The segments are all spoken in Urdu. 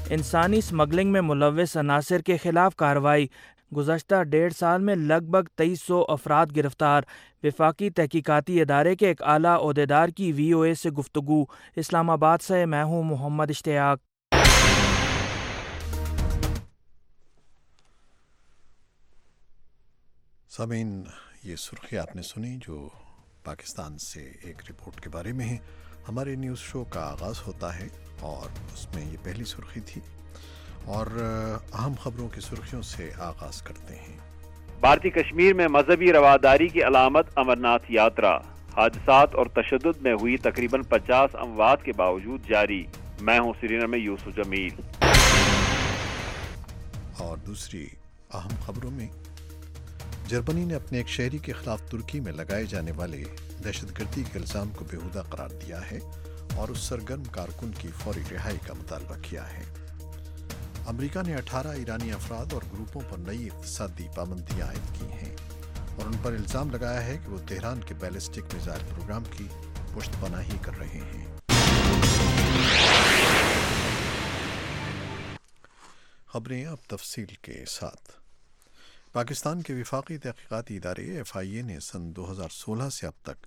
انسانی اسمگلنگ میں ملوث عناصر کے خلاف کارروائی، گزشتہ 1.5 سال میں لگ بھگ 2300 افراد گرفتار۔ وفاقی تحقیقاتی ادارے کے ایک اعلیٰ عہدیدار کی وی او اے سے گفتگو۔ اسلام آباد سے میں ہوں محمد اشتیاق۔ سامعین، یہ سرخی آپ نے سنی جو پاکستان سے ایک رپورٹ کے بارے میں ہے۔ ہمارے نیوز شو کا آغاز ہوتا ہے اور اس میں یہ پہلی سرخی تھی، اور اہم خبروں کی سرخیوں سے آغاز کرتے ہیں۔ بھارتی کشمیر میں مذہبی رواداری کی علامت امرناتھ یاترا، حادثات اور تشدد میں ہوئی تقریباً 50 اموات کے باوجود جاری۔ میں ہوں سری نگر میں یوسف جمیل۔ اور دوسری اہم خبروں میں، جرمنی نے اپنے ایک شہری کے خلاف ترکی میں لگائے جانے والے دہشت گردی کے الزام کو بیہودہ قرار دیا ہے اور اس سرگرم کارکن کی فوری رہائی کا مطالبہ کیا ہے۔ امریکہ نے 18 ایرانی افراد اور گروپوں پر نئی اقتصادی پابندیاں عائد کی ہیں اور ان پر الزام لگایا ہے کہ وہ تہران کے بیلسٹک میزائل پروگرام کی پشت پناہی کر رہے ہیں۔ خبریں اب تفصیل کے ساتھ۔ پاکستان کے وفاقی تحقیقاتی ادارے FIA نے سن 2016 سے اب تک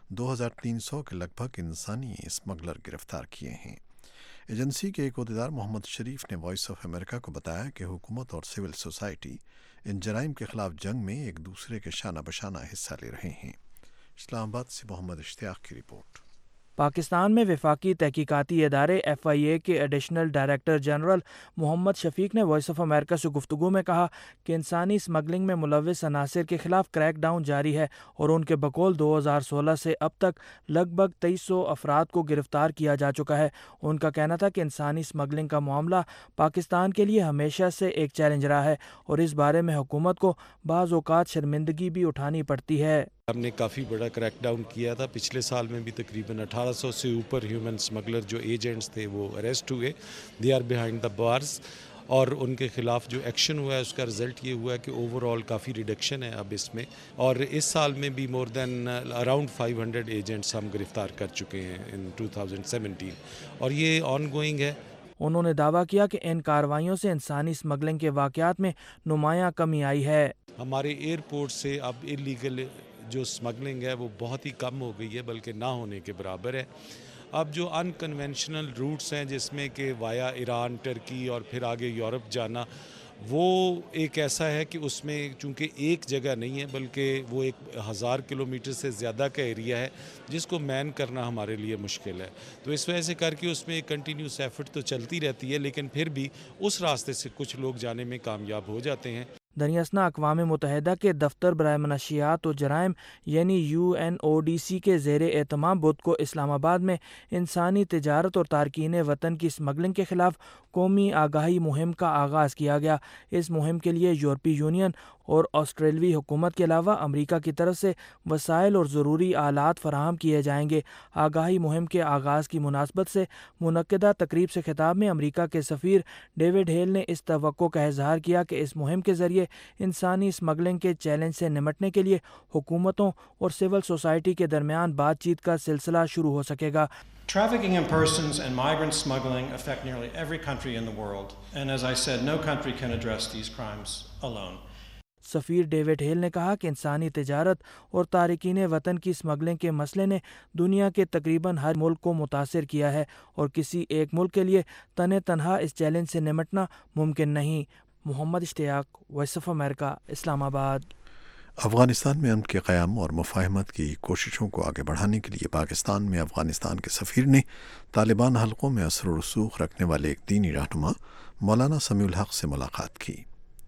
2300 کے لگ بھگ انسانی اسمگلر گرفتار کیے ہیں۔ ایجنسی کے ایک عہدیدار محمد شریف نے وائس آف امریکہ کو بتایا کہ حکومت اور سول سوسائٹی ان جرائم کے خلاف جنگ میں ایک دوسرے کے شانہ بشانہ حصہ لے رہے ہیں۔ اسلام آباد سے محمد اشتیاق کی رپورٹ۔ پاکستان میں وفاقی تحقیقاتی ادارے FIA کے additional director general Muhammad Shafiq نے وائس آف امریکہ سے گفتگو میں کہا کہ انسانی اسمگلنگ میں ملوث عناصر کے خلاف کریک ڈاؤن جاری ہے اور ان کے بقول 2016 سے اب تک لگ بھگ 2300 افراد کو گرفتار کیا جا چکا ہے۔ ان کا کہنا تھا کہ انسانی اسمگلنگ کا معاملہ پاکستان کے لیے ہمیشہ سے ایک چیلنج رہا ہے اور اس بارے میں حکومت کو بعض اوقات شرمندگی بھی اٹھانی پڑتی ہے۔ ہم نے کافی بڑا کریک ڈاؤن کیا تھا، پچھلے سال میں بھی تقریباً 1800 سے اوپر ہیومن اسمگلر جو ایجنٹس تھے وہ اریسٹ ہوئے، they are behind the bars, اور ان کے خلاف جو ایکشن ہوا ہے اس کا رزلٹ یہ ہوا ہے کہ اوور آل کافی ریڈکشن ہے اب اس میں، اور اس سال میں بھی مور دین اراؤنڈ 500 ایجنٹس ہم گرفتار کر چکے ہیں ان 2017، اور یہ آن گوئنگ ہے۔ انہوں نے دعویٰ کیا کہ ان کارروائیوں سے انسانی اسمگلنگ کے واقعات میں نمایاں کمی آئی ہے۔ ہمارے ایئرپورٹ سے اب انلیگل جو اسمگلنگ ہے وہ بہت ہی کم ہو گئی ہے، بلکہ نہ ہونے کے برابر ہے۔ اب جو ان کنونشنل روٹس ہیں جس میں کہ وایا ایران، ٹرکی اور پھر آگے یورپ جانا، وہ ایک ایسا ہے کہ اس میں چونکہ ایک جگہ نہیں ہے بلکہ وہ 1000 کلومیٹر سے زیادہ کا ایریا ہے جس کو مین کرنا ہمارے لیے مشکل ہے، تو اس وجہ سے کر کے اس میں ایک کنٹینیوس ایفرٹ تو چلتی رہتی ہے، لیکن پھر بھی اس راستے سے کچھ لوگ جانے میں کامیاب ہو جاتے ہیں۔ دریاسنا اقوام متحدہ کے دفتر برائے منشیات و جرائم یعنی UNODC کے زیر اہتمام بدھ کو اسلام آباد میں انسانی تجارت اور تارکین وطن کی اسمگلنگ کے خلاف قومی آگاہی مہم کا آغاز کیا گیا۔ اس مہم کے لیے یورپی یونین اور آسٹریلوی حکومت کے علاوہ امریکہ کی طرف سے وسائل اور ضروری آلات فراہم کیے جائیں گے۔ آگاہی مہم کے آغاز کی مناسبت سے منعقدہ تقریب سے خطاب میں امریکہ کے سفیر ڈیوڈ ہیل نے اس توقع کا اظہار کیا کہ اس مہم کے ذریعے انسانی اسمگلنگ کے چیلنج سے نمٹنے کے لیے حکومتوں اور سول سوسائٹی کے درمیان بات چیت کا سلسلہ شروع ہو سکے گا۔ Trafficking in persons and migrant smuggling affect nearly every country in the world, and as I said, no country can address these crimes alone. سفیر ڈیوڈ ہیل نے کہا کہ انسانی تجارت اور تارکین وطن کی اسمگلنگ کے مسئلے نے دنیا کے تقریباً ہر ملک کو متاثر کیا ہے اور کسی ایک ملک کے لیے تنہا اس چیلنج سے نمٹنا ممکن نہیں۔ محمد اشتیاق، وائس آف امریکہ، اسلام آباد۔ افغانستان میں امن کے قیام اور مفاہمت کی کوششوں کو آگے بڑھانے کے لیے پاکستان میں افغانستان کے سفیر نے طالبان حلقوں میں اثر و رسوخ رکھنے والے ایک دینی رہنما مولانا سمیع الحق سے ملاقات کی۔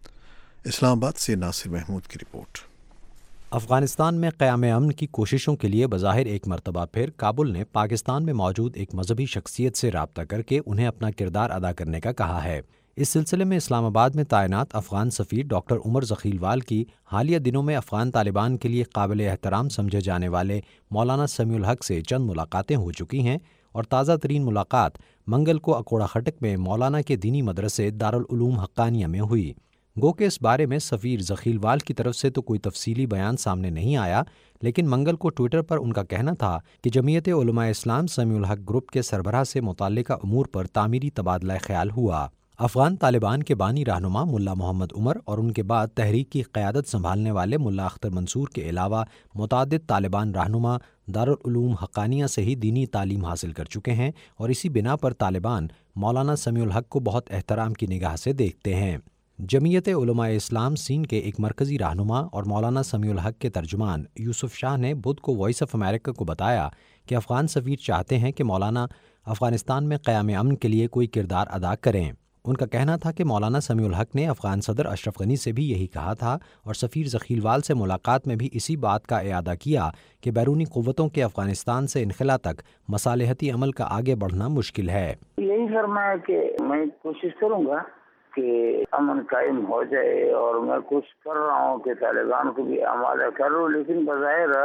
اسلام آباد سے ناصر محمود کی رپورٹ۔ افغانستان میں قیام امن کی کوششوں کے لیے بظاہر ایک مرتبہ پھر کابل نے پاکستان میں موجود ایک مذہبی شخصیت سے رابطہ کر کے انہیں اپنا کردار ادا کرنے کا کہا ہے۔ اس سلسلے میں اسلام آباد میں تعینات افغان سفیر ڈاکٹر عمر ذخیلوال کی حالیہ دنوں میں افغان طالبان کے لیے قابل احترام سمجھے جانے والے مولانا سمیع الحق سے چند ملاقاتیں ہو چکی ہیں، اور تازہ ترین ملاقات منگل کو اکوڑا خٹک میں مولانا کے دینی مدرسے دارالعلوم حقانیہ میں ہوئی۔ گو کہ اس بارے میں سفیر ذخیلوال کی طرف سے تو کوئی تفصیلی بیان سامنے نہیں آیا، لیکن منگل کو ٹویٹر پر ان کا کہنا تھا کہ جمعیت علماء اسلام سمیع الحق گروپ کے سربراہ سے متعلقہ امور پر تعمیری تبادلہ خیال ہوا۔ افغان طالبان کے بانی رہنما ملا محمد عمر اور ان کے بعد تحریک کی قیادت سنبھالنے والے ملا اختر منصور کے علاوہ متعدد طالبان رہنما دارالعلوم حقانیہ سے ہی دینی تعلیم حاصل کر چکے ہیں اور اسی بنا پر طالبان مولانا سمیع الحق کو بہت احترام کی نگاہ سے دیکھتے ہیں۔ جمعیت علماء اسلام سندھ کے ایک مرکزی رہنما اور مولانا سمیع الحق کے ترجمان یوسف شاہ نے بدھ کو وائس آف امریکہ کو بتایا کہ افغان سفیر چاہتے ہیں کہ مولانا افغانستان میں قیام امن کے لیے کوئی کردار ادا کریں۔ ان کا کہنا تھا کہ مولانا سمیع الحق نے افغان صدر اشرف غنی سے بھی یہی کہا تھا اور سفیر ذخیلوال سے ملاقات میں بھی اسی بات کا اعادہ کیا کہ بیرونی قوتوں کے افغانستان سے انخلا تک مصالحتی عمل کا آگے بڑھنا مشکل ہے۔ یہی فرمایا کہ میں کوشش کروں گا کہ امن قائم ہو جائے، اور میں کوشش کر رہا ہوں کہ طالبان کو بھی آمادہ کروں، لیکن بظاہر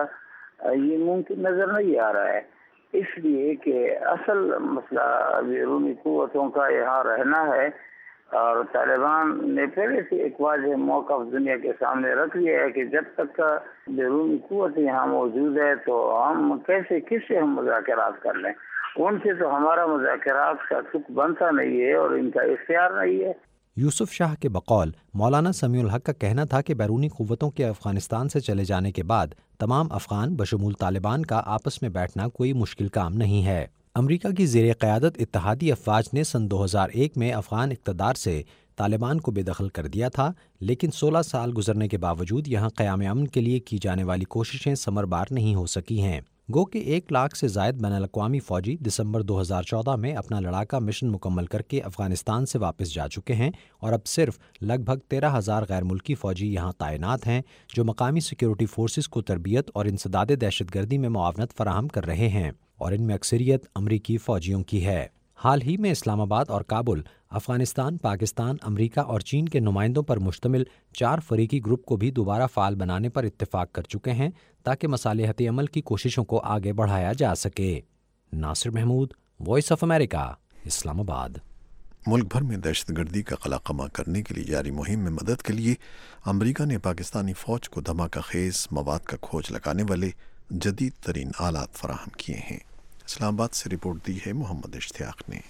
یہ ممکن نظر نہیں آ رہا ہے، اس لیے کہ اصل مسئلہ بیرونی قوتوں کا یہاں رہنا ہے، اور طالبان نے پہلے سے ایک واضح موقف دنیا کے سامنے رکھ لیا ہے کہ جب تک بیرونی قوت یہاں موجود ہے تو ہم کس سے ہم مذاکرات کر لیں، ان سے تو ہمارا مذاکرات کا تک بنتا نہیں ہے اور ان کا اختیار نہیں ہے۔ یوسف شاہ کے بقول مولانا سمیع الحق کا کہنا تھا کہ بیرونی قوتوں کے افغانستان سے چلے جانے کے بعد تمام افغان بشمول طالبان کا آپس میں بیٹھنا کوئی مشکل کام نہیں ہے۔ امریکہ کی زیر قیادت اتحادی افواج نے سن 2001 میں افغان اقتدار سے طالبان کو بے دخل کر دیا تھا، لیکن 16 سال گزرنے کے باوجود یہاں قیام امن کے لیے کی جانے والی کوششیں ثمربار نہیں ہو سکی ہیں۔ گو کہ 1 لاکھ سے زائد بین الاقوامی فوجی دسمبر 2014 میں اپنا لڑاکا مشن مکمل کر کے افغانستان سے واپس جا چکے ہیں، اور اب صرف لگ بھگ 13,000 غیر ملکی فوجی یہاں تعینات ہیں جو مقامی سیکیورٹی فورسز کو تربیت اور انسداد دہشت گردی میں معاونت فراہم کر رہے ہیں، اور ان میں اکثریت امریکی فوجیوں کی ہے۔ حال ہی میں اسلام آباد اور کابل افغانستان، پاکستان، امریکہ اور چین کے نمائندوں پر مشتمل 4 فریقی گروپ کو بھی دوبارہ فعال بنانے پر اتفاق کر چکے ہیں تاکہ مصالحتی عمل کی کوششوں کو آگے بڑھایا جا سکے۔ Nasir Mahmood, Voice of America, Islamabad. ملک بھر میں دہشت گردی کا قلعہ کرنے کے لیے جاری مہم میں مدد کے لیے امریکہ نے پاکستانی فوج کو دھماکہ خیز مواد کا کھوج لگانے والے جدید ترین آلات فراہم کیے ہیں۔ اسلام آباد سے رپورٹ دی ہے محمد اشتیاق نے۔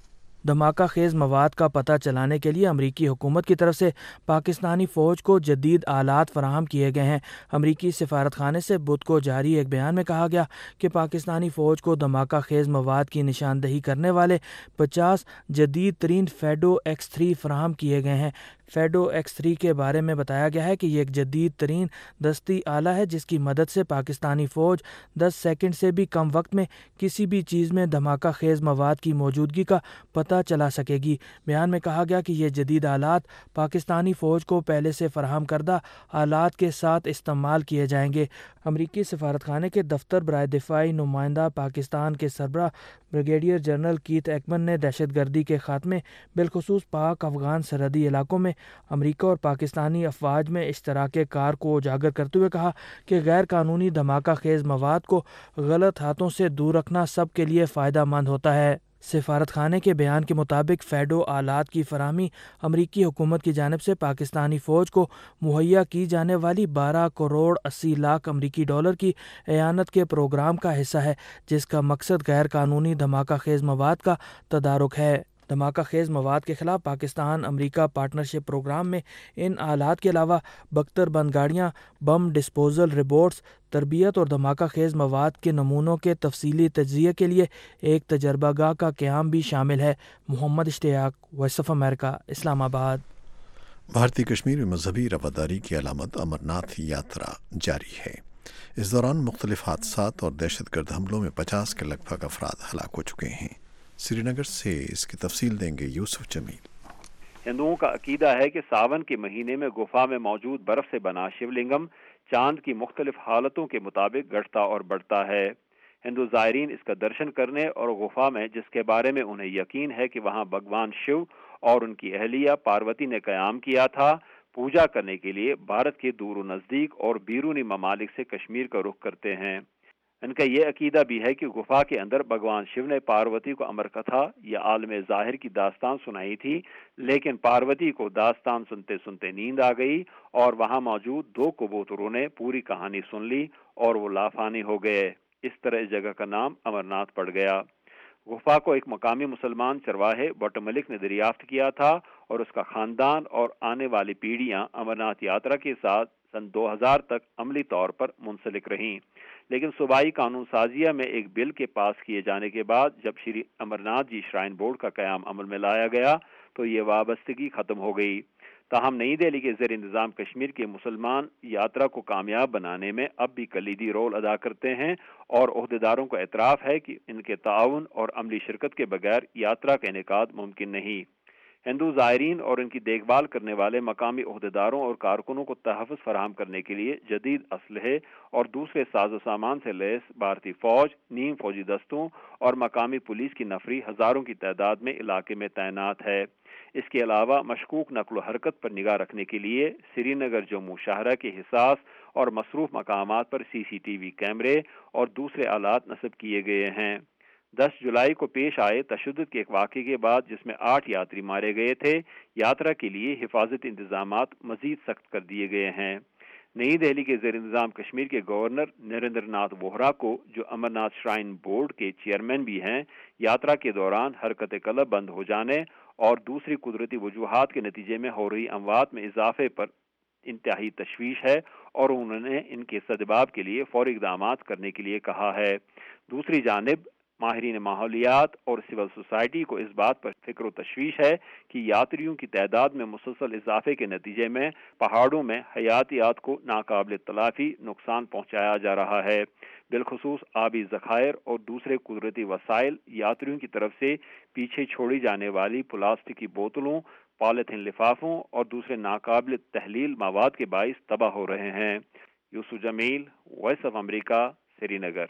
دھماکہ خیز مواد کا پتہ چلانے کے لیے امریکی حکومت کی طرف سے پاکستانی فوج کو جدید آلات فراہم کیے گئے ہیں۔ امریکی سفارت خانے سے بدھ کو جاری ایک بیان میں کہا گیا کہ پاکستانی فوج کو دھماکہ خیز مواد کی نشاندہی کرنے والے 50 جدید ترین فیڈو X3 فراہم کیے گئے ہیں۔ فیڈو X3 کے بارے میں بتایا گیا ہے کہ یہ ایک جدید ترین دستی آلہ ہے جس کی مدد سے پاکستانی فوج 10 سیکنڈ سے بھی کم وقت میں کسی بھی چیز میں دھماکہ خیز مواد کی موجودگی کا پتہ چلا سکے گی۔ بیان میں کہا گیا کہ یہ جدید آلات پاکستانی فوج کو پہلے سے فراہم کردہ آلات کے ساتھ استعمال کیے جائیں گے۔ امریکی سفارت خانے کے دفتر برائے دفاعی نمائندہ پاکستان کے سربراہ بریگیڈیئر جنرل کیت ایکمن نے دہشت گردی کے خاتمے بالخصوص پاک افغان سرحدی علاقوں میں امریکہ اور پاکستانی افواج میں اشتراک کار کو اجاگر کرتے ہوئے کہا کہ غیر قانونی دھماکہ خیز مواد کو غلط ہاتھوں سے دور رکھنا سب کے لیے فائدہ مند ہوتا ہے۔ سفارت خانے کے بیان کے مطابق فیڈو آلات کی فراہمی امریکی حکومت کی جانب سے پاکستانی فوج کو مہیا کی جانے والی 12 کروڑ 80 لاکھ امریکی ڈالر کی اعانت کے پروگرام کا حصہ ہے، جس کا مقصد غیر قانونی دھماکہ خیز مواد کا تدارک ہے۔ دھماکہ خیز مواد کے خلاف پاکستان امریکہ پارٹنرشپ پروگرام میں ان آلات کے علاوہ بختر بند گاڑیاں، بم ڈسپوزل روبوٹس، تربیت اور دھماکہ خیز مواد کے نمونوں کے تفصیلی تجزیے کے لیے ایک تجربہ گاہ کا قیام بھی شامل ہے۔ محمد اشتیاق، وائس آف امریکہ، اسلام آباد۔ بھارتی کشمیر میں مذہبی رواداری کی علامت امرناتھ یاترا جاری ہے۔ اس دوران مختلف حادثات اور دہشت گرد حملوں میں 50 کے لگ بھگ افراد ہلاک ہو چکے ہیں۔ سری نگر سے اس کی تفصیل دیں گے یوسف جمیل۔ ہندوؤں کا عقیدہ ہے کہ ساون کے مہینے میں گفا میں موجود برف سے بنا شیو لنگم چاند کی مختلف حالتوں کے مطابق گھٹتا اور بڑھتا ہے۔ ہندو زائرین اس کا درشن کرنے اور گفا میں جس کے بارے میں انہیں یقین ہے کہ وہاں بھگوان شیو اور ان کی اہلیہ پاروتی نے قیام کیا تھا، پوجا کرنے کے لیے بھارت کے دور و نزدیک اور بیرونی ممالک سے کشمیر کا رخ کرتے ہیں۔ ان کا یہ عقیدہ بھی ہے کہ گفا کے اندر بھگوان شیو نے پاروتی کو امر کتھا یا عالم ظاہر کی داستان سنائی تھی، لیکن پاروتی کو داستان سنتے سنتے نیند آ گئی اور وہاں موجود 2 کبوتروں نے پوری کہانی سن لی اور وہ لافانی ہو گئے۔ اس طرح اس جگہ کا نام امرناتھ پڑ گیا۔ غفا کو ایک مقامی مسلمان چرواہے بٹ ملک نے دریافت کیا تھا اور اس کا خاندان اور آنے والی پیڑھیاں امرناتھ یاترا کے ساتھ سن 2000 تک عملی طور پر منسلک رہیں، لیکن صوبائی قانون سازیہ میں ایک بل کے پاس کیے جانے کے بعد جب شری امرناتھ جی شرائن بورڈ کا قیام عمل میں لایا گیا تو یہ وابستگی ختم ہو گئی۔ تاہم نئی دہلی کے زیر انتظام کشمیر کے مسلمان یاترا کو کامیاب بنانے میں اب بھی کلیدی رول ادا کرتے ہیں اور عہدیداروں کو اعتراف ہے کہ ان کے تعاون اور عملی شرکت کے بغیر یاترا کا انعقاد ممکن نہیں۔ ہندو زائرین اور ان کی دیکھ بھال کرنے والے مقامی عہدیداروں اور کارکنوں کو تحفظ فراہم کرنے کے لیے جدید اسلحے اور دوسرے ساز و سامان سے لیس بھارتی فوج، نیم فوجی دستوں اور مقامی پولیس کی نفری ہزاروں کی تعداد میں علاقے میں تعینات ہے۔ اس کے علاوہ مشکوک نقل و حرکت پر نگاہ رکھنے کے لیے سری نگر جموں شاہراہ کے حساس اور مصروف مقامات پر CCTV کیمرے اور دوسرے آلات نصب کیے گئے ہیں۔ 10 جولائی کو پیش آئے تشدد کے ایک واقعے کے بعد جس میں 8 یاتری مارے گئے تھے، یاترا کے لیے حفاظتی انتظامات مزید سخت کر دیے گئے ہیں۔ نئی دہلی کے زیر انتظام کشمیر کے گورنر نریندر ناتھ ووہرا کو، جو امرناتھ شرائن بورڈ کے چیئرمین بھی ہیں، یاترا کے دوران حرکت قلب بند ہو جانے اور دوسری قدرتی وجوہات کے نتیجے میں ہو رہی اموات میں اضافے پر انتہائی تشویش ہے اور انہوں نے ان کے سدباب کے لیے فوری اقدامات کرنے کے لیے کہا ہے۔ دوسری جانب ماہرین ماحولیات اور سول سوسائٹی کو اس بات پر فکر و تشویش ہے کہ یاتریوں کی تعداد میں مسلسل اضافے کے نتیجے میں پہاڑوں میں حیاتیات کو ناقابل تلافی نقصان پہنچایا جا رہا ہے، بالخصوص آبی ذخائر اور دوسرے قدرتی وسائل یاتریوں کی طرف سے پیچھے چھوڑی جانے والی پلاسٹک کی بوتلوں، پالیتھین لفافوں اور دوسرے ناقابل تحلیل مواد کے باعث تباہ ہو رہے ہیں۔ Yusuf Jameel, Voice of America, Srinagar.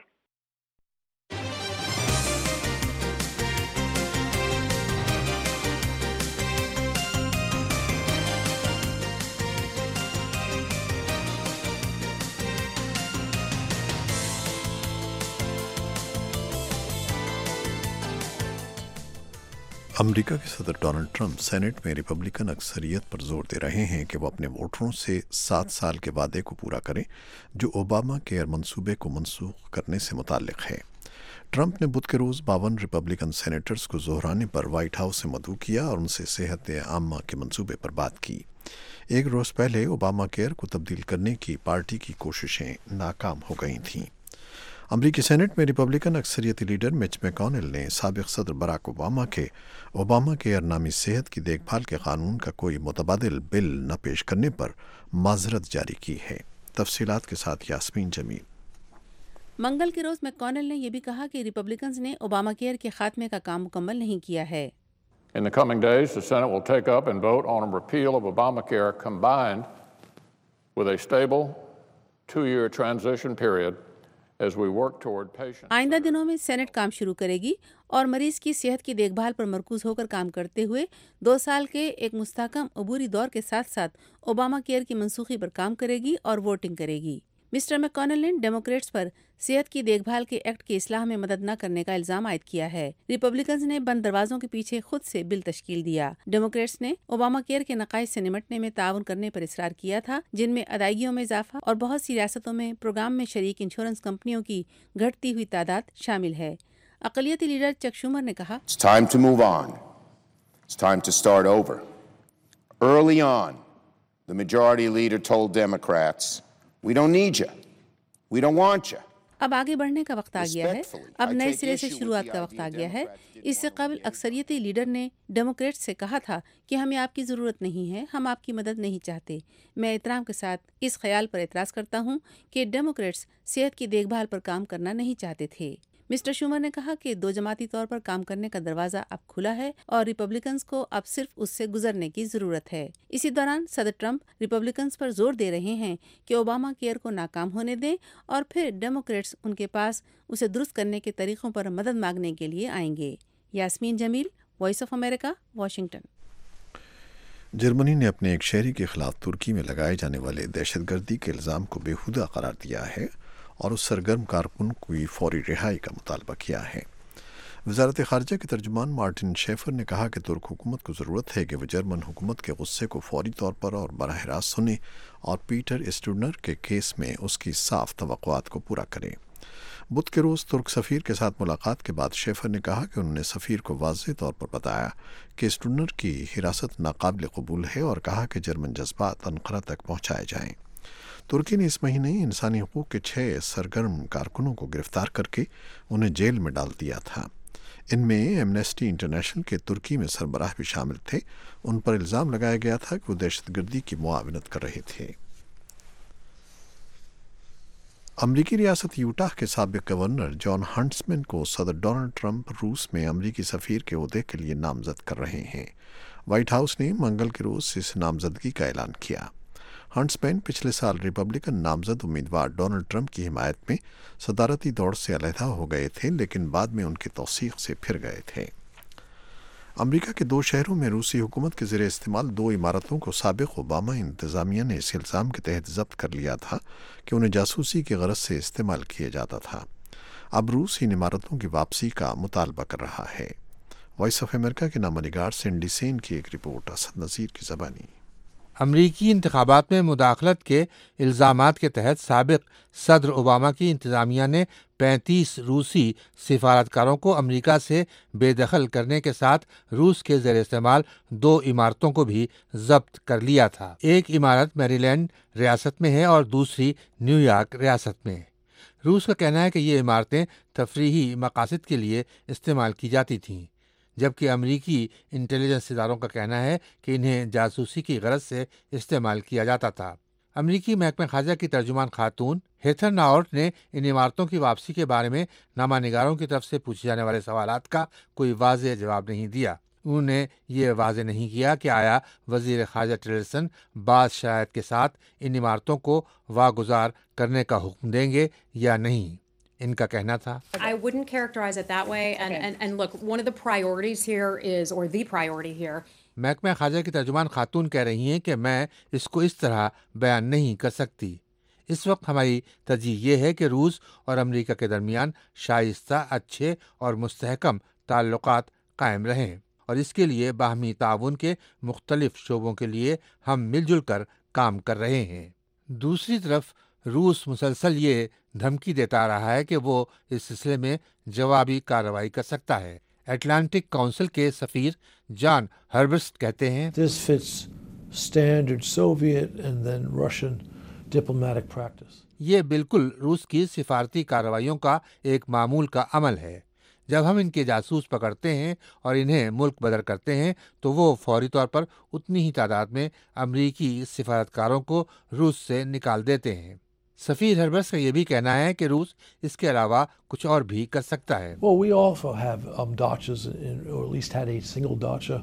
امریکہ کے صدر ڈونلڈ ٹرمپ سینٹ میں ریپبلکن اکثریت پر زور دے رہے ہیں کہ وہ اپنے ووٹروں سے 7 سال کے وعدے کو پورا کریں جو اوباما کیئر منصوبے کو منسوخ کرنے سے متعلق ہے۔ ٹرمپ نے بدھ کے روز 52 ریپبلکن سینیٹرز کو زہرانے پر وائٹ ہاؤس سے مدعو کیا اور ان سے صحت عامہ کے منصوبے پر بات کی۔ ایک روز پہلے اوباما کیئر کو تبدیل کرنے کی پارٹی کی کوششیں ناکام ہو گئی تھیں۔ امریکی سینٹ میں ریپبلکن اکثریتی لیڈر مچ میکونل نے سابق صدر براک اوباما کے اوباما کیئر نامی صحت کی دیکھ بھال کے قانون کا کوئی متبادل بل نہ پیش کرنے پر معذرت جاری کی ہے۔ تفصیلات کے ساتھ یاسمین جمیل۔ منگل کے روز میکونل نے یہ بھی کہا کہ ریپبلکنز نے اوباما کیئر کے خاتمے کا کام مکمل نہیں کیا ہے۔ In the coming days, the Senate will take up and vote on a repeal of Obamacare combined with a stable 2-year transition period as we work toward patients. آئندہ دنوں میں سینٹ کام شروع کرے گی اور مریض کی صحت کی دیکھ بھال پر مرکوز ہو کر کام کرتے ہوئے 2 سال کے ایک مستحکم عبوری دور کے ساتھ ساتھ اوباما کیئر کی منسوخی پر کام کرے گی اور ووٹنگ کرے گی۔ مسٹر میکونل نے ڈیموکریٹس پر صحت کی دیکھ بھال کے ایکٹ کی اصلاح میں مدد نہ کرنے کا الزام عائد کیا ہے۔ ریپبلکنز نے بند دروازوں کے پیچھے خود سے بل تشکیل دیا۔ ڈیموکریٹس نے اوباما کیئر کے نقائص سے نمٹنے میں تعاون کرنے پر اصرار کیا تھا، جن میں ادائیگیوں میں اضافہ اور بہت سی ریاستوں میں پروگرام میں شریک انشورنس کمپنیوں کی گھٹتی ہوئی تعداد شامل ہے۔ اقلیتی لیڈر چک شومر نے کہا، It's time to move on. It's time to start over. Early on, the majority leader told Democrats, "We don't need you. We don't want you." اب آگے بڑھنے کا وقت آ گیا ہے، اب نئے سرے سے شروعات کا وقت آ گیا ہے۔ اس سے قبل اکثریتی لیڈر نے ڈیموکریٹس سے کہا تھا کہ ہمیں آپ کی ضرورت نہیں ہے، ہم آپ کی مدد نہیں چاہتے۔ میں احترام کے ساتھ اس خیال پر اعتراض کرتا ہوں کہ ڈیموکریٹس صحت کی دیکھ بھال پر کام کرنا نہیں چاہتے تھے۔ مسٹر شومر نے کہا کہ 2 جماعتی طور پر کام کرنے کا دروازہ اب کھلا ہے اور ریپبلکنز کو اب صرف اس سے گزرنے کی ضرورت ہے۔ اسی دوران صدر ٹرمپ ریپبلکنز پر زور دے رہے ہیں کہ اوباما کیئر کو ناکام ہونے دیں اور پھر ڈیموکریٹس ان کے پاس اسے درست کرنے کے طریقوں پر مدد مانگنے کے لیے آئیں گے۔ Yasmeen Jameel, Voice of America, Washington. جرمنی نے اپنے ایک شہری کے خلاف ترکی میں لگائے جانے والے دہشت گردی کے الزام کو بےہودہ قرار دیا ہے اور اس سرگرم کارکن کی فوری رہائی کا مطالبہ کیا ہے۔ وزارت خارجہ کے ترجمان مارٹن شیفر نے کہا کہ ترک حکومت کو ضرورت ہے کہ وہ جرمن حکومت کے غصے کو فوری طور پر اور براہ راست سنے اور پیٹر اسٹورنر کے کیس میں اس کی صاف توقعات کو پورا کرے۔ بدھ کے روز ترک سفیر کے ساتھ ملاقات کے بعد شیفر نے کہا کہ انہوں نے سفیر کو واضح طور پر بتایا کہ اس ڈونر کی حراست ناقابل قبول ہے اور کہا کہ جرمن جذبات انقرہ تک پہنچائے جائیں۔ ترکی نے اس مہینے انسانی حقوق کے 6 سرگرم کارکنوں کو گرفتار کر کے انہیں جیل میں ڈال دیا تھا۔ ان میں ایمنسٹی انٹرنیشنل کے ترکی میں سربراہ بھی شامل تھے۔ ان پر الزام لگایا گیا تھا کہ وہ دہشت گردی کی معاونت کر رہے تھے۔ امریکی ریاست یوٹاہ کے سابق گورنر جان ہنٹسمن کو صدر ڈونلڈ ٹرمپ روس میں امریکی سفیر کے عہدے کے لیے نامزد کر رہے ہیں۔ وائٹ ہاؤس نے منگل کے روز اس نامزدگی کا اعلان کیا۔ ہنٹسمین پچھلے سال ریپبلکن نامزد امیدوار ڈونلڈ ٹرمپ کی حمایت میں صدارتی دوڑ سے علیحدہ ہو گئے تھے، لیکن بعد میں ان کی توثیق سے پھر گئے تھے۔ امریکہ کے 2 شہروں میں روسی حکومت کے زیر استعمال 2 عمارتوں کو سابق اوباما انتظامیہ نے اس الزام کے تحت ضبط کر لیا تھا کہ انہیں جاسوسی کی غرض سے استعمال کیا جاتا تھا۔ اب روس ان عمارتوں کی واپسی کا مطالبہ کر رہا ہے۔ وائس آف امریکہ کے نامہ نگار سینڈی سین کی ایک رپورٹ، اسد نذیر کی زبانی۔ امریکی انتخابات میں مداخلت کے الزامات کے تحت سابق صدر اوباما کی انتظامیہ نے 35 روسی سفارتکاروں کو امریکہ سے بے دخل کرنے کے ساتھ روس کے زیر استعمال 2 عمارتوں کو بھی ضبط کر لیا تھا۔ ایک عمارت میری لینڈ ریاست میں ہے اور دوسری نیو یارک ریاست میں۔ روس کا کہنا ہے کہ یہ عمارتیں تفریحی مقاصد کے لیے استعمال کی جاتی تھیں، جبکہ امریکی انٹیلیجنس اداروں کا کہنا ہے کہ انہیں جاسوسی کی غرض سے استعمال کیا جاتا تھا۔ امریکی محکمہ خارجہ کی ترجمان خاتون ہیتھر ناورٹ نے ان عمارتوں کی واپسی کے بارے میں نامہ نگاروں کی طرف سے پوچھے جانے والے سوالات کا کوئی واضح جواب نہیں دیا۔ انہوں نے یہ واضح نہیں کیا کہ آیا وزیر خارجہ ٹیلرسن بعض شرائط کے ساتھ ان عمارتوں کو واگزار کرنے کا حکم دیں گے یا نہیں۔ ان کا کہنا تھا I wouldn't characterize it that way and look, one of the priorities here is, or the priority here. محکمہ خارجہ کی ترجمان خاتون کہہ رہی ہیں کہ میں اس کو اس طرح بیان نہیں کر سکتی۔ اس وقت ہماری ترجیح یہ ہے کہ روس اور امریکہ کے درمیان شائستہ، اچھے اور مستحکم تعلقات قائم رہیں، اور اس کے لیے باہمی تعاون کے مختلف شعبوں کے لیے ہم مل جل کر کام کر رہے ہیں۔ دوسری طرف روس مسلسل یہ دھمکی دیتا رہا ہے کہ وہ اس سلسلے میں جوابی کارروائی کر سکتا ہے۔ اٹلانٹک کونسل کے سفیر جان ہربرسٹ کہتے ہیں This fits standard Soviet and then Russian diplomatic practice. یہ بالکل روس کی سفارتی کارروائیوں کا ایک معمول کا عمل ہے۔ جب ہم ان کے جاسوس پکڑتے ہیں اور انہیں ملک بدر کرتے ہیں تو وہ فوری طور پر اتنی ہی تعداد میں امریکی سفارتکاروں کو روس سے نکال دیتے ہیں۔ سفیر ہربرس کا یہ بھی کہنا ہے کہ روس اس کے علاوہ کچھ اور بھی کر سکتا ہے۔ Well, we also have dachas, or at least had a single dacha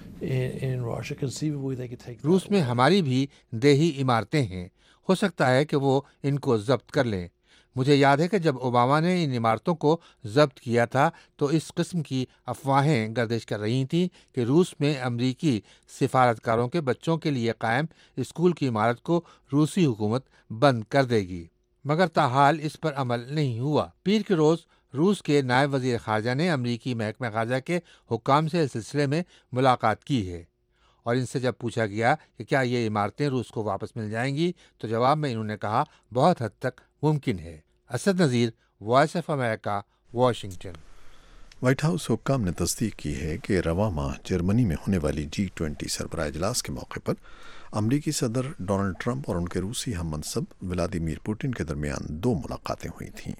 in Russia. Conceivably, they could take. روس میں ہماری بھی دیہی عمارتیں ہیں، ہو سکتا ہے کہ وہ ان کو ضبط کر لیں۔ مجھے یاد ہے کہ جب اوباما نے ان عمارتوں کو ضبط کیا تھا تو اس قسم کی افواہیں گردش کر رہی تھیں کہ روس میں امریکی سفارتکاروں کے بچوں کے لیے قائم اسکول کی عمارت کو روسی حکومت بند کر دے گی، مگر تاحال اس پر عمل نہیں ہوا۔ پیر کے روز روس کے نائب وزیر خارجہ نے امریکی محکمہ خارجہ کے حکام سے اس سلسلے میں ملاقات کی ہے، اور ان سے جب پوچھا گیا کہ کیا یہ عمارتیں روس کو واپس مل جائیں گی تو جواب میں انہوں نے کہا بہت حد تک ممکن ہے۔ Asad Nazir, Voice of America, Washington. White House حکام نے تصدیق کی ہے کہ رواں ماہ جرمنی میں ہونے والی G20 سربراہ اجلاس کے موقع پر امریکی صدر ڈونلڈ ٹرمپ اور ان کے روسی ہم منصب ولادیمیر پوٹن کے درمیان 2 ملاقاتیں ہوئی تھیں۔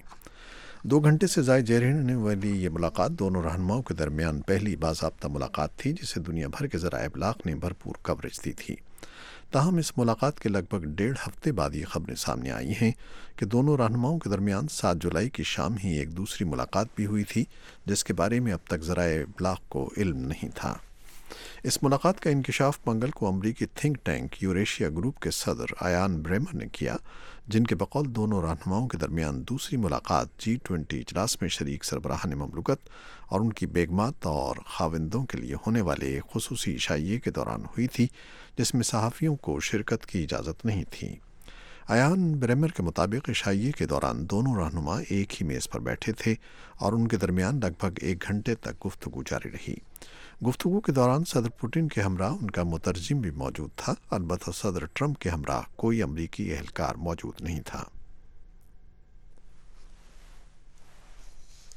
2 گھنٹے سے زائد جاری رہنے والی یہ ملاقات دونوں رہنماؤں کے درمیان پہلی باضابطہ ملاقات تھی جسے دنیا بھر کے ذرائع ابلاغ نے بھرپور کوریج دی تھی۔ تاہم اس ملاقات کے لگ بھگ 1.5 ہفتے بعد یہ خبریں سامنے آئی ہیں کہ دونوں رہنماؤں کے درمیان 7 جولائی کی شام ہی ایک دوسری ملاقات بھی ہوئی تھی جس کے بارے میں اب تک ذرائع ابلاغ کو علم نہیں تھا۔ اس ملاقات کا انکشاف منگل کو امریکی تھنک ٹینک یوریشیا گروپ کے صدر ایان بریمر نے کیا، جن کے بقول دونوں رہنماؤں کے درمیان دوسری ملاقات G20 اجلاس میں شریک سربراہان مملکت اور ان کی بیگمات اور خاوندوں کے لیے ہونے والے ایک خصوصی عشائیے کے دوران ہوئی تھی جس میں صحافیوں کو شرکت کی اجازت نہیں تھی۔ ایان بریمر کے مطابق عشائیے کے دوران دونوں رہنما ایک ہی میز پر بیٹھے تھے اور ان کے درمیان لگ بھگ 1 گھنٹے تک گفتگو جاری رہی۔ گفتگو کے دوران صدر پوٹن کے ہمراہ ان کا مترجم بھی موجود تھا، البتہ صدر ٹرمپ کے ہمراہ کوئی امریکی اہلکار موجود نہیں تھا۔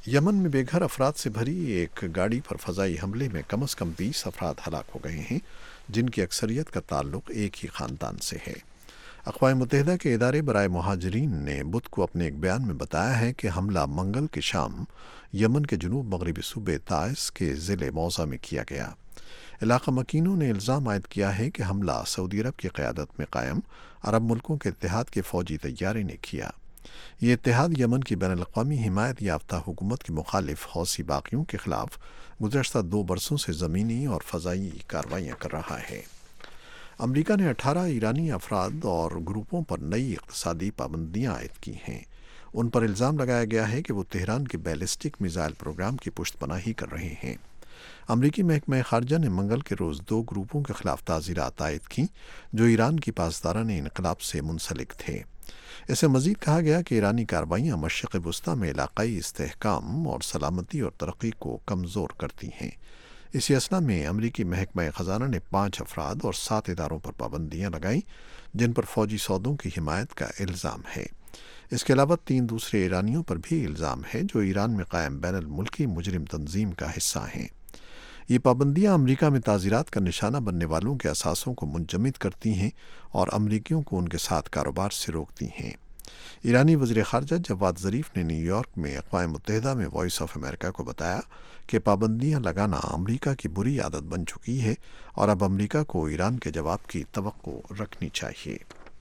یمن میں بے گھر افراد سے بھری ایک گاڑی پر فضائی حملے میں کم از کم 20 افراد ہلاک ہو گئے ہیں، جن کی اکثریت کا تعلق ایک ہی خاندان سے ہے۔ اقوام متحدہ کے ادارے برائے مہاجرین نے بدھ کو اپنے ایک بیان میں بتایا ہے کہ حملہ منگل کی شام یمن کے جنوب مغربی صوبے تعز کے ضلع موضع میں کیا گیا۔ علاقہ مکینوں نے الزام عائد کیا ہے کہ حملہ سعودی عرب کی قیادت میں قائم عرب ملکوں کے اتحاد کے فوجی طیارے نے کیا۔ یہ اتحاد یمن کی بین الاقوامی حمایت یافتہ حکومت کے مخالف حوثی باغیوں کے خلاف گزشتہ 2 برسوں سے زمینی اور فضائی کارروائیاں کر رہا ہے۔ امریکہ نے 18 ایرانی افراد اور گروپوں پر نئی اقتصادی پابندیاں عائد کی ہیں۔ ان پر الزام لگایا گیا ہے کہ وہ تہران کے بیلسٹک میزائل پروگرام کی پشت پناہی کر رہے ہیں۔ امریکی محکمہ خارجہ نے منگل کے روز 2 گروپوں کے خلاف تعزیرات عائد کیں جو ایران کی پاسداران انقلاب سے منسلک تھے۔ اسے مزید کہا گیا کہ ایرانی کارروائیاں مشرق وسطیٰ میں علاقائی استحکام اور سلامتی اور ترقی کو کمزور کرتی ہیں۔ اسی اثنا میں امریکی محکمہ خزانہ نے 5 افراد اور 7 اداروں پر پابندیاں لگائیں جن پر فوجی سودوں کی حمایت کا الزام ہے۔ اس کے علاوہ 3 دوسرے ایرانیوں پر بھی الزام ہے جو ایران میں قائم بین الملکی مجرم تنظیم کا حصہ ہیں۔ یہ پابندیاں امریکہ میں تعزیرات کا نشانہ بننے والوں کے اثاثوں کو منجمد کرتی ہیں اور امریکیوں کو ان کے ساتھ کاروبار سے روکتی ہیں۔ ایرانی وزیر خارجہ جواد ظریف نے نیو یارک میں اقوام متحدہ میں وائس آف امریکہ کو بتایا کہ پابندیاں لگانا امریکہ کی بری عادت بن چکی ہے اور اب امریکہ کو ایران کے جواب کی توقع رکھنی چاہیے۔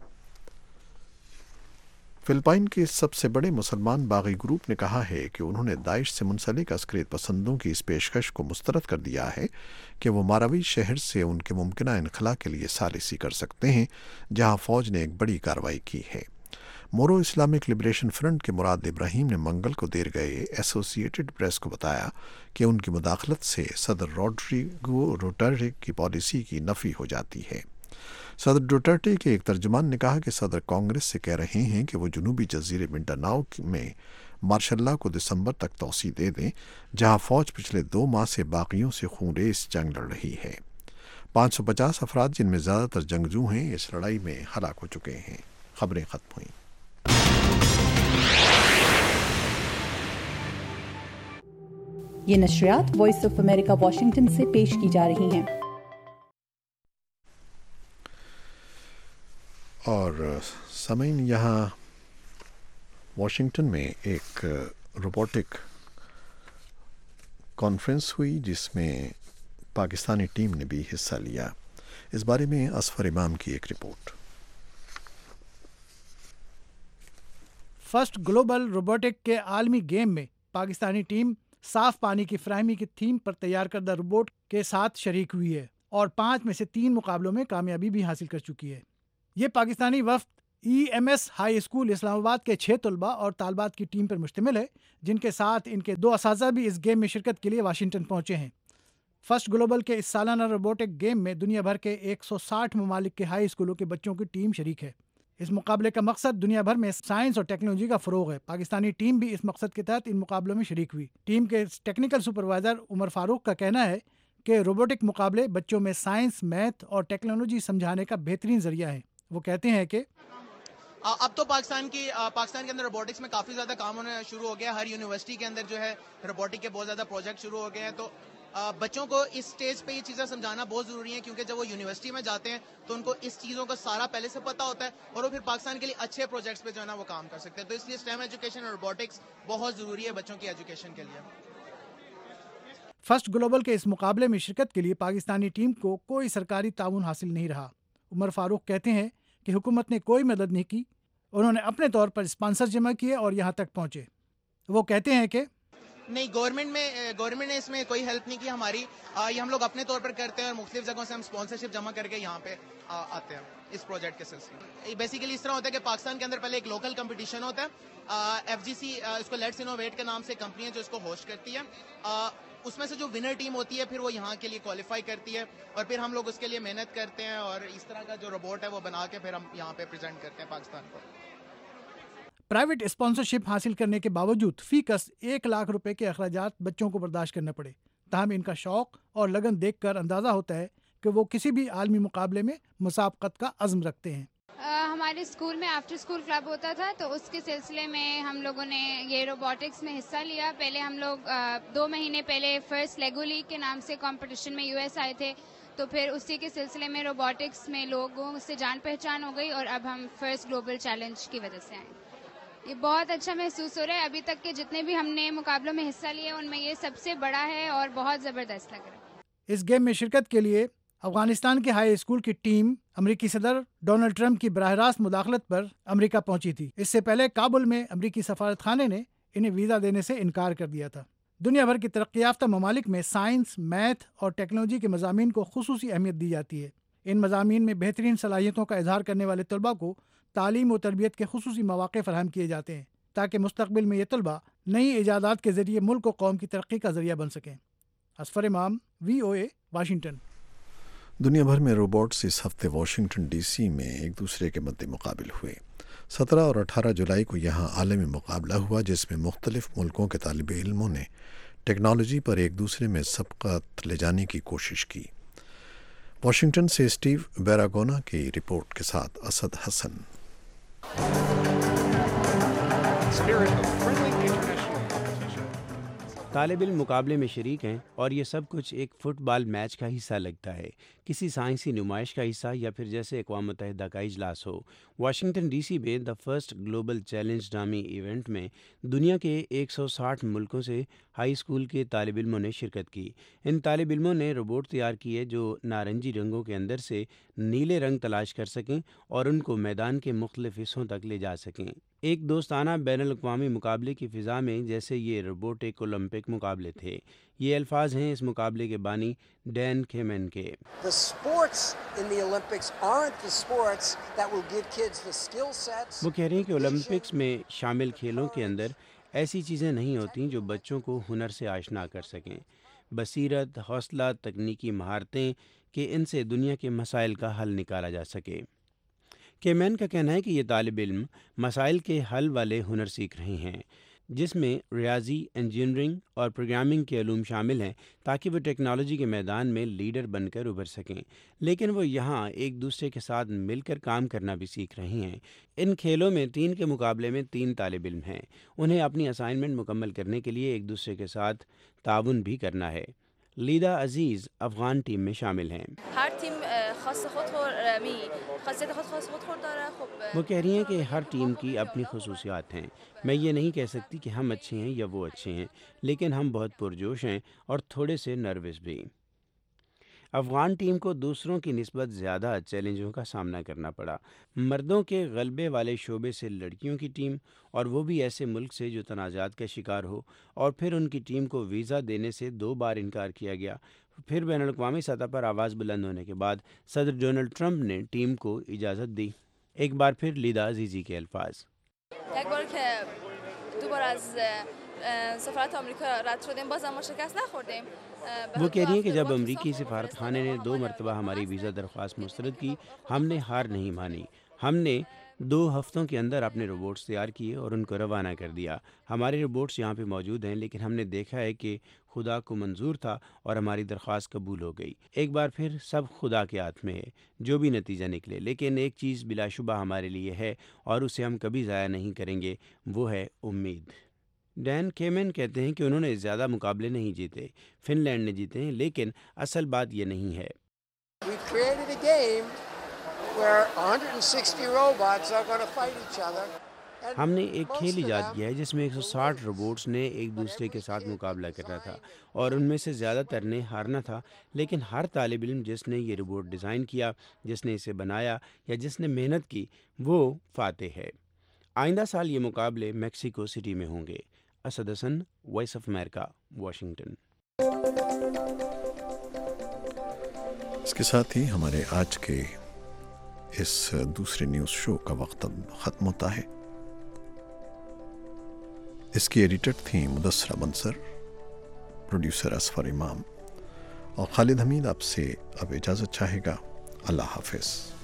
فلپائن کے سب سے بڑے مسلمان باغی گروپ نے کہا ہے کہ انہوں نے داعش سے منسلک عسکریت پسندوں کی اس پیشکش کو مسترد کر دیا ہے کہ وہ ماراوی شہر سے ان کے ممکنہ انخلاء کے لیے ثالثی کر سکتے ہیں، جہاں فوج نے ایک بڑی کارروائی کی ہے۔ مورو اسلامک لبریشن فرنٹ کے مراد ابراہیم نے منگل کو دیر گئے ایسوسیٹڈ پریس کو بتایا کہ ان کی مداخلت سے صدر روڈریگو ڈوٹرٹے کی پالیسی کی نفی ہو جاتی ہے۔ صدر ڈوٹرٹے کے ایک ترجمان نے کہا کہ صدر کانگریس سے کہہ رہے ہیں کہ وہ جنوبی جزیرے منڈاناؤ میں مارشل لا کو دسمبر تک توسیع دے دیں، جہاں فوج پچھلے 2 ماہ سے باغیوں سے خونریز جنگ لڑ رہی ہے۔ 550 افراد جن میں زیادہ تر جنگجو ہیں اس لڑائی میں ہلاک ہو چکے ہیں۔ خبریں ختم ہوئیں۔ یہ نشریات وائس آف امریکہ واشنگٹن سے پیش کی جا رہی ہیں۔ اور سامعین، یہاں واشنگٹن میں ایک روبوٹک کانفرنس ہوئی جس میں پاکستانی ٹیم نے بھی حصہ لیا۔ اس بارے میں اصفر امام کی ایک رپورٹ۔ فرسٹ گلوبل روبوٹک کے عالمی گیم میں پاکستانی ٹیم صاف پانی کی فراہمی کی تھیم پر تیار کردہ روبوٹ کے ساتھ شریک ہوئی ہے اور 5 میں سے 3 مقابلوں میں کامیابی بھی حاصل کر چکی ہے۔ یہ پاکستانی وفد EMS ہائی اسکول اسلام آباد کے 6 طلباء اور طالبات کی ٹیم پر مشتمل ہے، جن کے ساتھ ان کے 2 اساتذہ بھی اس گیم میں شرکت کے لیے واشنگٹن پہنچے ہیں۔ فرسٹ گلوبل کے اس سالانہ روبوٹک گیم میں دنیا بھر کے 160 ممالک کے ہائی اسکولوں کے بچوں کی ٹیم شریک ہے۔ اس مقابلے کا مقصد دنیا بھر میں سائنس اور ٹیکنالوجی کا فروغ ہے۔ پاکستانی ٹیم بھی اس مقصد کے تحت ان مقابلوں میں شریک ہوئی۔ ٹیم کے ٹیکنیکل سپروائزر عمر فاروق کا کہنا ہے کہ روبوٹک مقابلے بچوں میں سائنس، میتھ اور ٹیکنالوجی سمجھانے کا بہترین ذریعہ ہے۔ وہ کہتے ہیں کہ اب تو پاکستان کے اندر روبوٹکس میں کافی زیادہ کام ہونا شروع ہو گیا۔ ہر یونیورسٹی کے اندر جو ہے روبوٹک کے بہت زیادہ پروجیکٹ شروع ہو گئے ہیں، تو بچوں کو اس سٹیج پہ یہ چیزیں سمجھانا بہت ضروری ہے، کیونکہ جب وہ یونیورسٹی میں جاتے ہیں تو ان کو اس چیزوں کا سارا پہلے سے پتہ ہوتا ہے اور وہ پھر پاکستان کے لیے اچھے پروجیکٹس پہ جو ہے نا وہ کام کر سکتے ہیں۔ تو اس لیے STEM ایجوکیشن اور روبوٹکس بہت ضروری ہے بچوں کی ایجوکیشن کے لیے۔ فرسٹ گلوبل کے اس مقابلے میں شرکت کے لیے پاکستانی ٹیم کو کوئی سرکاری تعاون حاصل نہیں رہا۔ عمر فاروق کہتے ہیں کہ حکومت نے کوئی مدد نہیں کی، انہوں نے اپنے طور پر اسپانسر جمع کیے اور یہاں تک پہنچے۔ وہ کہتے ہیں کہ نہیں، گورنمنٹ نے اس میں کوئی ہیلپ نہیں کی ہماری، یہ ہم لوگ اپنے طور پر کرتے ہیں اور مختلف جگہوں سے ہم اسپانسرشپ جمع کر کے یہاں پہ آتے ہیں اس پروجیکٹ کے سلسلے۔ بیسیکلی اس طرح ہوتا ہے کہ پاکستان کے اندر پہلے ایک لوکل کمپٹیشن ہوتا ہے، FGC اس کو لیٹس انوویٹ کے نام سے کمپنی ہے جو اس کو ہوسٹ کرتی ہے۔ اس میں سے جو ونر ٹیم ہوتی ہے پھر وہ یہاں کے لیے کوالیفائی کرتی ہے اور پھر ہم لوگ اس کے لیے محنت کرتے ہیں اور اس طرح کا جو روبوٹ ہے وہ بنا کے پھر ہم یہاں پہ پریزنٹ کرتے ہیں پاکستان کو۔ پرائیویٹ اسپانسرشپ حاصل کرنے کے باوجود فی کس 1 لاکھ روپے کے اخراجات بچوں کو برداشت کرنا پڑے، تاہم ان کا شوق اور لگن دیکھ کر اندازہ ہوتا ہے کہ وہ کسی بھی عالمی مقابلے میں مسابقت کا عزم رکھتے ہیں۔ ہمارے اسکول میں آفٹر اسکول کلب ہوتا تھا، تو اس کے سلسلے میں ہم لوگوں نے یہ روبوٹکس میں حصہ لیا. پہلے ہم لوگ 2 مہینے پہلے فرسٹ لیگو لیگ کے نام سے کمپٹیشن میں US آئے تھے، تو پھر اسی کے سلسلے میں روبوٹکس میں لوگوں سے جان پہچان ہو گئی اور اب ہم فرسٹ گلوبل چیلنج کی وجہ سے آئے. یہ بہت اچھا محسوس ہو رہا ہے. ابھی تک کے جتنے بھی ہم نے مقابلوں میں حصہ لیے ان میں یہ سب سے بڑا ہے اور بہت زبردست لگ رہا ہے. اس گیم میں شرکت کے لیے افغانستان کے ہائی اسکول کی ٹیم امریکی صدر ڈونلڈ ٹرمپ کی براہ راست مداخلت پر امریکہ پہنچی تھی. اس سے پہلے کابل میں امریکی سفارت خانے نے انہیں ویزا دینے سے انکار کر دیا تھا. دنیا بھر کی ترقی یافتہ ممالک میں سائنس، میتھ اور ٹیکنالوجی کے مضامین کو خصوصی اہمیت دی جاتی ہے. ان مضامین میں بہترین صلاحیتوں کا اظہار کرنے والے طلباء کو تعلیم و تربیت کے خصوصی مواقع فراہم کیے جاتے ہیں تاکہ مستقبل میں یہ طلباء نئی ایجادات کے ذریعے ملک و قوم کی ترقی کا ذریعہ بن سکیں. اصفر امام، VOA، واشنگٹن. دنیا بھر میں روبوٹس اس ہفتے واشنگٹن DC میں ایک دوسرے کے مد مقابل ہوئے. 17 اور 18 جولائی کو یہاں عالمی مقابلہ ہوا جس میں مختلف ملکوں کے طالب علموں نے ٹیکنالوجی پر ایک دوسرے میں سبقت لے جانے کی کوشش کی. واشنگٹن سے اسٹیو بیراگونا کی رپورٹ کے ساتھ اسد حسن. طالب علم مقابلے میں شریک ہیں اور یہ سب کچھ ایک فٹ بال میچ کا حصہ لگتا ہے، کسی سائنسی نمائش کا حصہ یا پھر جیسے اقوام متحدہ کا اجلاس ہو. واشنگٹن DC میں دا فرسٹ گلوبل چیلنج نامی ایونٹ میں دنیا کے 160 ملکوں سے ہائی اسکول کے طالب علموں نے شرکت کی. ان طالب علموں نے روبوٹ تیار کیے جو نارنجی رنگوں کے اندر سے نیلے رنگ تلاش کر سکیں اور ان کو میدان کے مختلف حصوں تک لے جا سکیں. ایک دوستانہ بین الاقوامی مقابلے کی فضا میں جیسے یہ روبوٹک اولمپک مقابلے تھے. یہ الفاظ ہیں اس مقابلے کے بانی ڈین کیمن کے. وہ کہہ رہے ہیں کہ اولمپکس میں شامل کھیلوں کے اندر ایسی چیزیں نہیں ہوتیں جو بچوں کو ہنر سے آشنا کر سکیں. بصیرت، حوصلہ، تکنیکی مہارتیں کہ ان سے دنیا کے مسائل کا حل نکالا جا سکے. کیمین کا کہنا ہے کہ یہ طالب علم مسائل کے حل والے ہنر سیکھ رہے ہیں جس میں ریاضی، انجینئرنگ اور پروگرامنگ کے علوم شامل ہیں تاکہ وہ ٹیکنالوجی کے میدان میں لیڈر بن کر ابھر سکیں. لیکن وہ یہاں ایک دوسرے کے ساتھ مل کر کام کرنا بھی سیکھ رہے ہیں. ان کھیلوں میں 3 کے مقابلے میں 3 طالب علم ہیں. انہیں اپنی اسائنمنٹ مکمل کرنے کے لیے ایک دوسرے کے ساتھ تعاون بھی کرنا ہے. لیدا عزیز افغان ٹیم میں شامل ہیں. وہ کہہ رہی ہیں کہ ہر ٹیم کی اپنی خصوصیات ہیں. میں یہ نہیں کہہ سکتی کہ ہم اچھے ہیں یا وہ اچھے ہیں، لیکن ہم بہت پرجوش ہیں اور تھوڑے سے نروس بھی. افغان ٹیم کو دوسروں کی نسبت زیادہ چیلنجوں کا سامنا کرنا پڑا. مردوں کے غلبے والے شعبے سے لڑکیوں کی ٹیم، اور وہ بھی ایسے ملک سے جو تنازعات کا شکار ہو، اور پھر ان کی ٹیم کو ویزا دینے سے 2 بار انکار کیا گیا. پھر بین الاقوامی سطح پر آواز بلند ہونے کے بعد صدر ڈونلڈ ٹرمپ نے ٹیم کو اجازت دی. ایک بار پھر لیدا عزیزی کے الفاظ. وہ کہہ رہی ہیں کہ جب امریکی سفارت خانے نے 2 مرتبہ ہماری ویزا درخواست مسترد کی، ہم نے ہار نہیں مانی. ہم نے 2 ہفتوں کے اندر اپنے روبوٹس تیار کیے اور ان کو روانہ کر دیا. ہمارے روبوٹس یہاں پہ موجود ہیں، لیکن ہم نے دیکھا ہے کہ خدا کو منظور تھا اور ہماری درخواست قبول ہو گئی. ایک بار پھر سب خدا کے ہاتھ میں ہے، جو بھی نتیجہ نکلے. لیکن ایک چیز بلا شبہ ہمارے لیے ہے اور اسے ہم کبھی ضائع نہیں کریں گے، وہ ہے امید. ڈین کیمن کہتے ہیں کہ انہوں نے زیادہ مقابلے نہیں جیتے، فن لینڈ نے جیتے ہیں، لیکن اصل بات یہ نہیں ہے. ہم نے ایک کھیل ایجاد کیا ہے جس میں 160 روبوٹس نے ایک دوسرے کے ساتھ مقابلہ کرنا تھا اور ان میں سے زیادہ تر نے ہارنا تھا. لیکن ہر طالب علم جس نے یہ روبوٹ ڈیزائن کیا، جس نے اسے بنایا یا جس نے محنت کی، وہ فاتح ہے. آئندہ سال یہ مقابلے میکسیکو سٹی میں ہوں گے. Asad Hasan, Voice of America, Washington. اس کے ساتھ ہی ہمارے آج کے اس دوسرے نیوز شو کا وقت اب ختم ہوتا ہے. اس کی ایڈیٹر تھیں مدثرہ منصر، پروڈیوسر اصفر امام، اور خالد حمید آپ سے اب اجازت چاہے گا. اللہ حافظ.